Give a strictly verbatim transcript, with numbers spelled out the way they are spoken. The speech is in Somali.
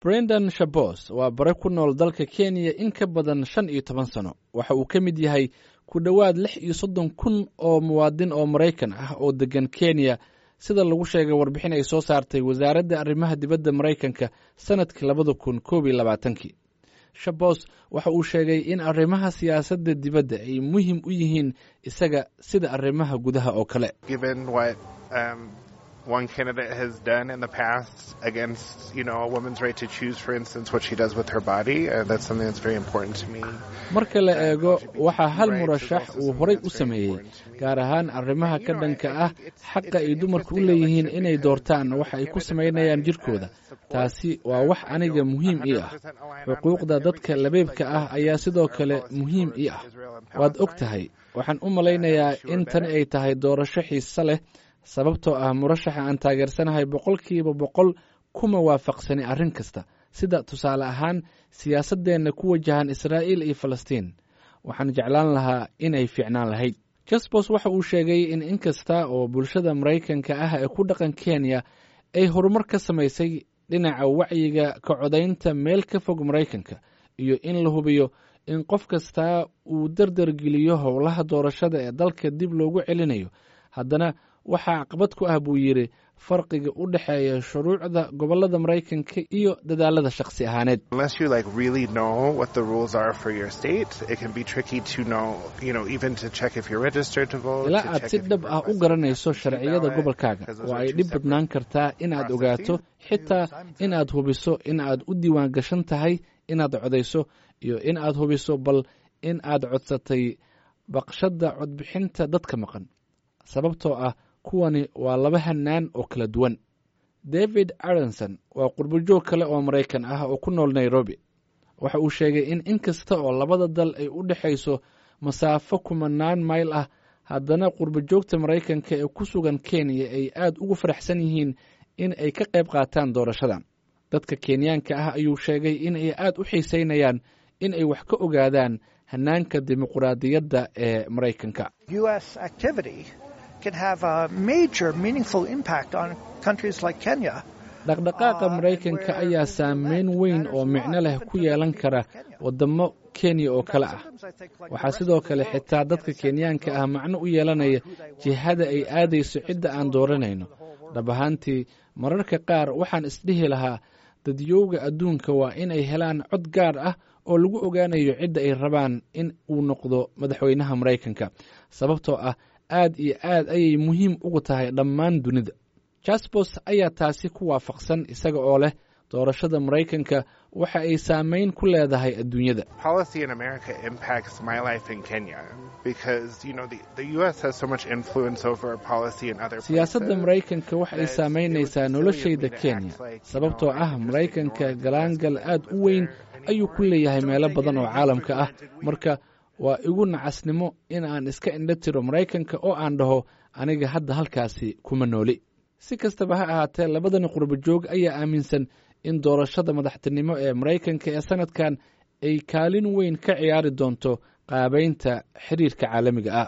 Brendan Shabos waa bare ku nool dalka Kenya in ka badan shan iyo toban sano. Waxa uu ka mid yahay ku dhowaad lix iyo soddon kun oo muwaadin oo Maraykan ah oo degan Kenya, sida lagu sheegay warbixin ay soo saartay wasaaradda arrimaha dibadda Maraykanka sanadkii labada kun koob iyo labaatankii. Shabos waxa uu sheegay in arrimaha siyaasadda dibadda ay muhiim u yihiin isaga sida arrimaha gudaha oo kale. Given what um, one candidate has done in the past against, you know, a woman's right to choose, for instance, what she does with her body, uh, that's something that's very important to me. Marka la eego waxa hal murashax uu horay u sameeyey, gaar ahaan arrimaha ka dhanka ah xaqa ay dumarku u leeyihiin inay doortaan waxa ay ku samaynayaan jirkooda. Taasi waa wax aniga muhiim ii ah. Xuquuqda dadka labeebka ah ayaa sidoo kale muhiim ii ah. Waad og tahay, waxaan u malaynayaa in tan ay tahay doorasho xiiso leh, sababtoo ah murashaxa aan taageersanahay boqolkiiba boqol kuma waafaqsani arrin kasta, sida tusaale ahaan siyaasaddeenna ku wajahan Israa'iil iyo Falastiin. Waxaan jeclaan lahaa inay fiicnaan lahayd. Shabos waxa uu sheegay in inkasta oo bulshada Maraykanka ah ee ku dhaqan Kenya ay horumar ka samaysay dhinaca wacyiga ka codaynta meel ka fog Maraykanka iyo in la hubiyo in qof kasta uu dardargeliyo howlaha doorashada ee dalka dib loogu celinayo, haddana waxaa caqabad ku ah buu yidhi farqiga u dhexeeya shuruucda gobollada Maraykanka iyo dadaalada shakhsi ahaaneed. Unless you like really know what the rules are for your state, it can be tricky to know, you know, even to check if you're registered to vote. Ilaa aad si dhab ah u garanayso sharciyada gobolkaaga, waa ay dhib badnaan kartaa inaad ogaato, xitaa inaad hubiso in aad u diiwaan gashan tahay inaad codayso iyo in aad hubiso bal in aad codsatay baqshadda codbixinta dadka maqan. Sababtoo ah kuwani waa laba hannaan oo kala duwan. David Aronson waa qurbo-joog kale oo Maraykan ah oo ku nool Nairobi. Waxa uu sheegay in inkasta oo labada dal ay u dhexayso masaafo kumanaan mayl ah, haddana qurbo-joogta Maraykanka ee ku sugan Kenya ay aad ugu faraxsan yihiin in ay ka qayb qaataan doorashadan. Dadka Kenyaanka ah ayuu sheegay in ay aad u xiisaynayaan in ay wax ka ogaadaan hannaanka dimuqraadiyadda ee Maraykanka. U S activity can have a major meaningful impact on countries like Kenya. Dhaqdhaqaaqa Maraykanka ayaa saameyn weyn oo micno leh ku yeelan kara wadamo Kenya oo kale ah. Waxaa sidoo kale xitaa dadka Kenyaanka ah macno u yeelanaya jihada ay aadayso cidda aan dooranayno. Dhab ahaantii mararka qaar waxaan isdhihi lahaa dadyowga adduunka waa inay helaan cod gaar ah oo lagu ogaanayo cidda ay rabaan in uu noqdo madaxweynaha Maraykanka, sababtoo ah aad iyo aad ayay muhiim ugu tahay dhammaan dunida. Shabos ayaa taasi ku waafaqsan isaga oo leh doorashada Maraykanka waxa ay saameyn ku leedahay adduunyada. Policy in America impacts my life in Kenya because, you know, the, the U S has so much influence over policy in other places. Siyaasadda Maraykanka waxa ay saameynaysaa noloshayda Kenya, sababtoo ah Maraykanka galaangal aad u weyn ayuu ku leeyahay meelo badan oo caalamka ah. Marka waa igu nacasnimo in aan iska indho tiro Maraykanka oo aan dhaho aniga hadda halkaasi kuma nooli. Si kastaba ha ahaatee, labadani qurbo-joog ayaa aaminsan in doorashada madaxtinimo ee Maraykanka ee sanadkan ay kaalin weyn ka ciyaari doonto qaabaynta xiriirka caalamiga ah.